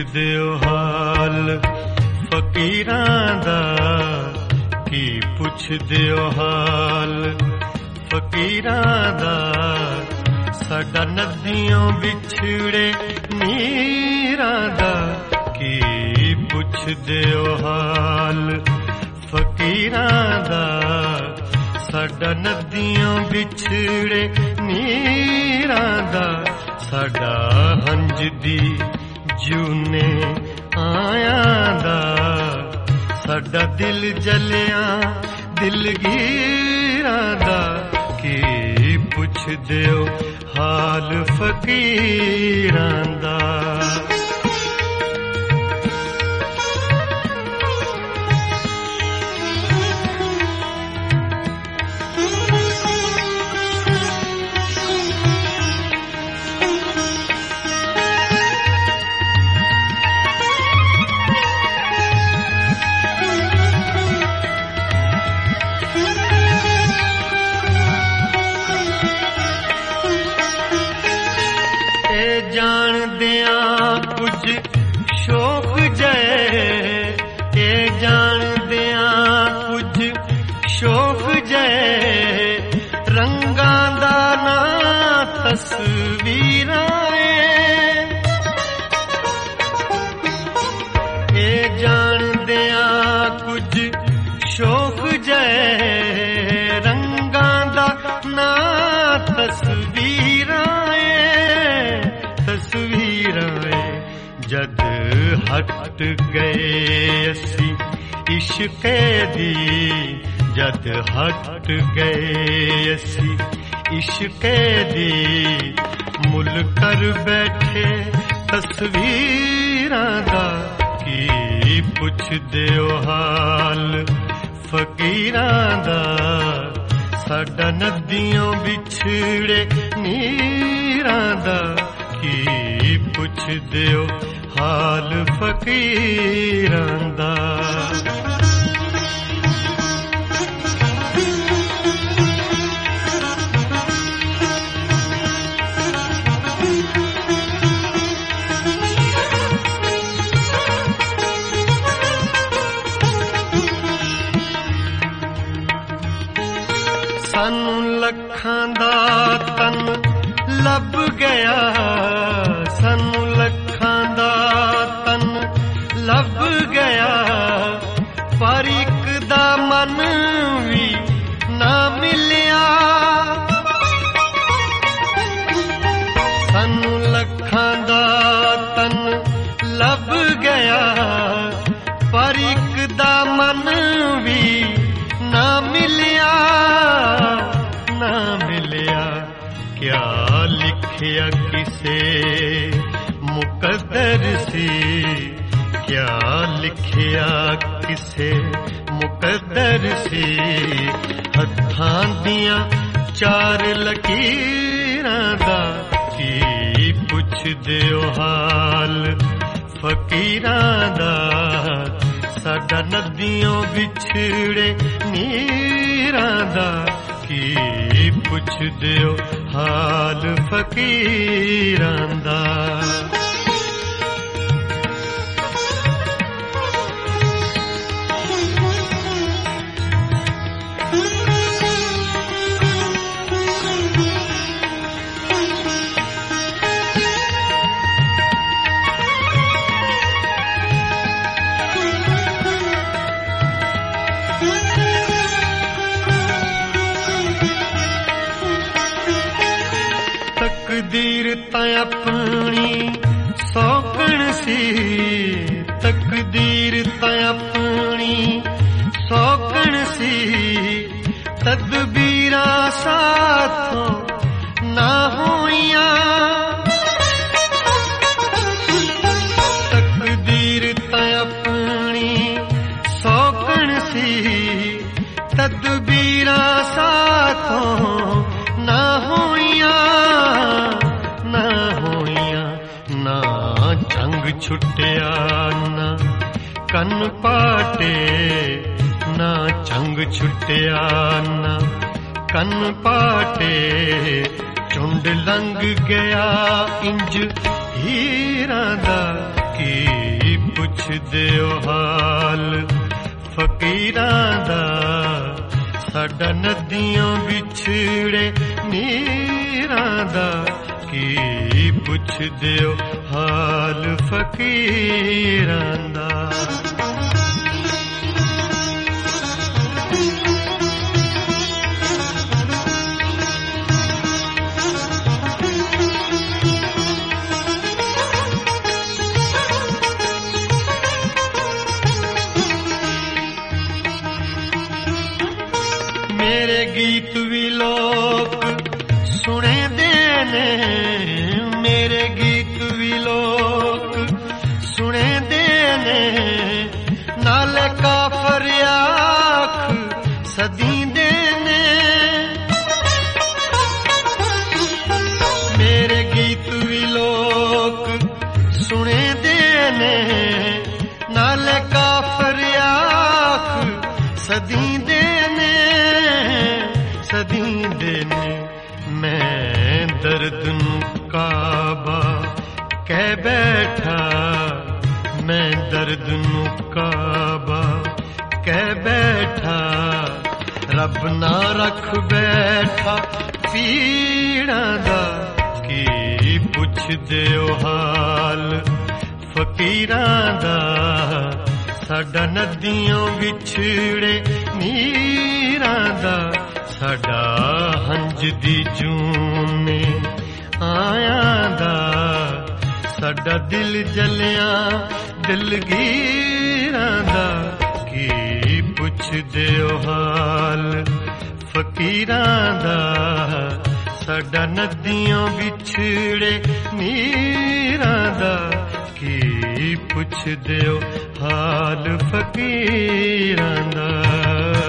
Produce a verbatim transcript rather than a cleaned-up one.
ਪੁੱਛਦਿਓ ਹਾਲ ਫਕੀਰਾਂ ਦਾ, ਕੀ ਪੁੱਛਦਿਓ ਹਾਲ ਫਕੀਰਾਂ ਦਾ। ਸਾਡਾ ਨਦੀਆਂ ਵਿਛੜੇ ਨੀਰਾਂ ਦਾ, ਕੀ ਪੁੱਛਦਿਓ ਹਾਲ ਫਕੀਰਾਂ ਦਾ। ਸਾਡਾ ਨਦੀਆਂ ਵਿਛੜੇ ਨੀਰਾਂ ਦਾ, ਸਾਡਾ ਹੰਝ ਦੀ ਜੂਨੇ ਆਇਆਂ ਦਾ। ਸਾਡਾ ਦਿਲ ਜਲਿਆ ਦਿਲਗੀਰਾਂ ਦਾ, ਕੀ ਪੁੱਛਦਿਓ ਹਾਲ ਫਕੀਰਾਂ ਦਾ। ਜਾਣਦਿਆਂ ਕੁਝ ਸ਼ੌਕ ਜੈ, ਇਹ ਜਾਣਦਿਆਂ ਕੁਝ ਸ਼ੌਕ ਜੈ। ਰੰਗਾਂ ਦਾ ਨਾਂ ਤਸਵੀਰਾਂ ਏ, ਇਹ ਜਾਣਦਿਆਂ ਕੁਝ ਸ਼ੌਕ ਜੈ। ਰੰਗਾਂ ਦਾ ਨਾਂ ਤਸਵੀਰਾਂ ਤਸਵੀਰਾਂ। ਜਦ ਹਟ ਗਏ ਅਸੀਂ ਇਸ਼ਕੇ ਦੀ, ਜਦ ਹਟ ਗਏ ਅਸੀਂ ਇਸ਼ਕੇ ਦੀ। ਮੁੱਲ ਕਰ ਬੈਠੇ ਤਸਵੀਰਾਂ ਦਾ, ਕੀ ਪੁੱਛਦਿਓ ਹਾਲ ਫਕੀਰਾਂ ਦਾ। ਸਾਡਾ ਨਦੀਆਂ ਵਿਛੜੇ ਨੀਰਾਂ ਦਾ, ਕੀ ਪੁੱਛਦਿਓ ਹਾਲ ਫਕੀਰਾਂ ਦਾ। ਸਾਨੂੰ ਲੱਖਾਂ ਦਾ ਤਨ ਲੱਭ ਗਿਆ, ਸਾਨੂੰ ਲੱਖਾਂ ਦਾ ਤਨ ਲੱਭ ਗਿਆ। ਪਰ ਇੱਕ ਦਾ ਮਨ ਵੀ ਨਾ ਮਿਲਿਆ। ਸਾਨੂੰ ਲੱਖਾਂ ਦਾ ਤਨ ਲੱਭ ਗਿਆ, ਪਰ ਇੱਕ ਦਾ ਮਨ ਵੀ ਨਾ ਮਿਲਿਆ, ਨਾ ਮਿਲਿਆ। ਕਿਆ ਲਿਖਿਆ ਕਿਸੇ ਮੁਕੱਦਰ ਸੀ, ਕਿਆ ਲਿਖਿਆ ਕਿਸੇ ਮੁਕੱਦਰ ਸੀ। ਹੱਥਾਂ ਦੀਆਂ ਚਾਰ ਲਕੀਰਾਂ ਦਾ, ਕੀ ਪੁੱਛਦਿਓ ਹਾਲ ਫਕੀਰਾਂ ਦਾ। ਸਾਡਾ ਨਦੀਆਂ ਵਿਛੜੇ ਨੀਰਾਂ ਦਾ, ਕੀ ਪੁੱਛਦਿਓ ਹਾਲ ਫਕੀਰਾਂ ਦਾ। ਤਕਦੀਰ ਤਾਂ ਆਪਣੀ ਸੌਕਣ ਸੀ, ਤਕਦੀਰ ਤਾਂ ਆਪਣੀ ਸੌਕਣ ਸੀ। ਤਦਬੀਰਾਂ ਸਾਥੋਂ ਨਾ ਹੋਈਆਂ, ਤਕਦੀਰ ਤਾਂ ਆਪਣੀ ਸੌਕਣ ਸੀ। ਤਦਬੀਰਾਂ ਸਾਥੋਂ ਨਾ ਹੋਈਆਂ, ਨਾ ਹੋਈਆਂ। ਨਾ ਜੰਗ ਛੁੱਟਿਆ ਨਾ ਕੰਨ ਪਾਟੇ, ਨਾ ਜੰਗ ਛੁੱਟਿਆ ਨਾ ਕੰਨ ਪਾਟੇ। ਝੁੰਡ ਲੰਘ ਗਿਆ ਇੰਜ ਹੀਰਾਂ ਦਾ, की पुछदे ओ हाल फकीरां दा साडा नदियों विछड़े नीरां दा की पुछदे ओ हाल फकीरां दा। मेरे गीत भी लोग सुने देने, मेरे गीत भी लोग सुने देने, नाले काफर आख सदी देने। मेरे गीत भी लोग सुने देने, नाले काफर आख सदी देने सदी देने। मैं दर्द नू काबा कह बैठा, मैं दर्द नू काबा कह बैठा, रब ना रख बैठा पीड़ा दा की पुछदे ओ हाल फकीरां दा साडा नदियों विछड़े नीरां दा साडा हंज दी जूने आया दा साडा दिल जलिया दिलगीरां दा की पुछदे ओ हाल फकीरां दा साडा नदियों विछड़े नीरां दा की पुछदे ओ हाल फकीरां दा।